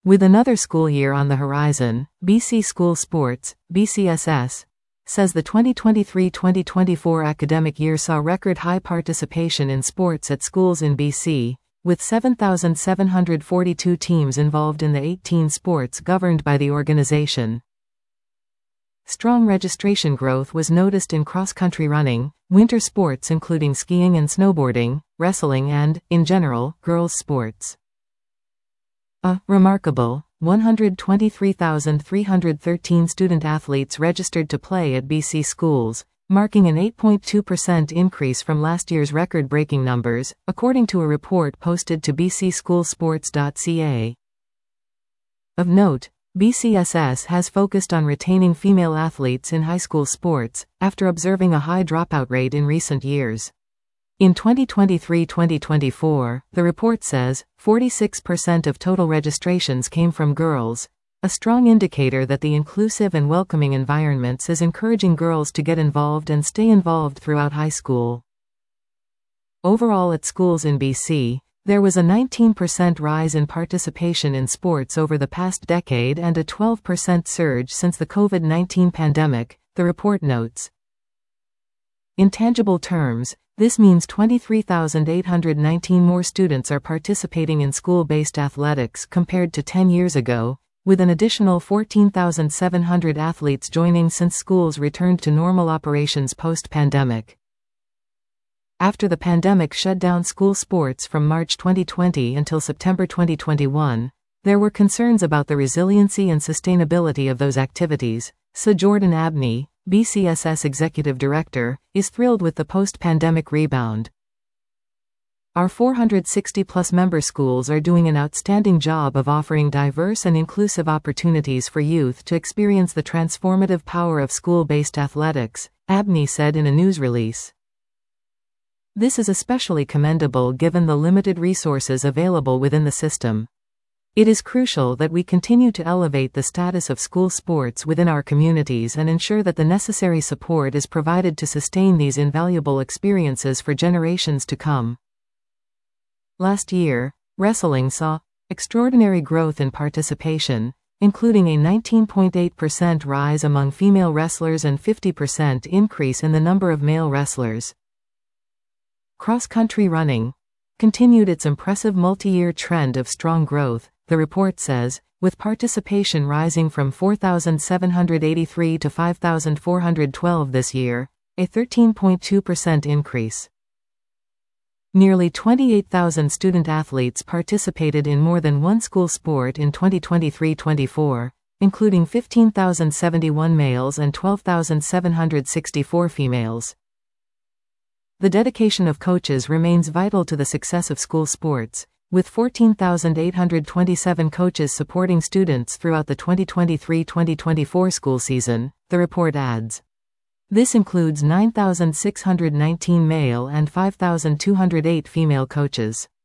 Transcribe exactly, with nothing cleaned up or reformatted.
With another school year on the horizon, B C School Sports, B C S S, says the twenty twenty-three twenty twenty-four academic year saw record high participation in sports at schools in B C, with seven thousand seven hundred forty-two teams involved in the eighteen sports governed by the organization. Strong registration growth was noticed in cross-country running, winter sports including skiing and snowboarding, wrestling and, in general, girls' sports. A remarkable one hundred twenty-three thousand three hundred thirteen student-athletes registered to play at B C schools, marking an eight point two percent increase from last year's record-breaking numbers, according to a report posted to b c school sports dot c a. Of note, B C S S has focused on retaining female athletes in high school sports, after observing a high dropout rate in recent years. In twenty twenty-three twenty twenty-four, the report says, forty-six percent of total registrations came from girls, a strong indicator that the inclusive and welcoming environments is encouraging girls to get involved and stay involved throughout high school. Overall at schools in B C, there was a nineteen percent rise in participation in sports over the past decade and a twelve percent surge since the COVID nineteen pandemic, the report notes. In tangible terms, this means twenty-three thousand eight hundred nineteen more students are participating in school-based athletics compared to ten years ago, with an additional fourteen thousand seven hundred athletes joining since schools returned to normal operations post-pandemic. After the pandemic shut down school sports from March twenty twenty until September twenty twenty-one, there were concerns about the resiliency and sustainability of those activities, so Jordan Abney, B C S S Executive Director, is thrilled with the post-pandemic rebound. Our four hundred sixty plus member schools are doing an outstanding job of offering diverse and inclusive opportunities for youth to experience the transformative power of school-based athletics, Abney said in a news release. This is especially commendable given the limited resources available within the system. It is crucial that we continue to elevate the status of school sports within our communities and ensure that the necessary support is provided to sustain these invaluable experiences for generations to come. Last year, wrestling saw extraordinary growth in participation, including a nineteen point eight percent rise among female wrestlers and fifty percent increase in the number of male wrestlers. Cross-country running continued its impressive multi-year trend of strong growth, the report says, with participation rising from four thousand seven hundred eighty-three to five thousand four hundred twelve this year, a thirteen point two percent increase. Nearly twenty-eight thousand student-athletes participated in more than one school sport in twenty twenty-three twenty-four, including fifteen thousand seventy-one males and twelve thousand seven hundred sixty-four females. The dedication of coaches remains vital to the success of school sports, with fourteen thousand eight hundred twenty-seven coaches supporting students throughout the twenty twenty-three twenty twenty-four school season, the report adds. This includes nine thousand six hundred nineteen male and five thousand two hundred eight female coaches.